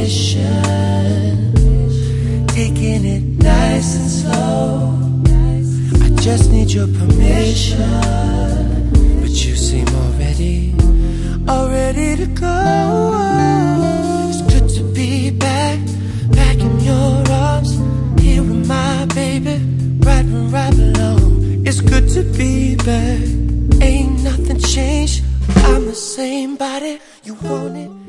mission, taking it nice and slow. I just need your permission, but you seem all ready to go. It's good to be back in your arms, here with my baby, right where I belong. It's good to be back, ain't nothing changed. I'm the same body, you want it.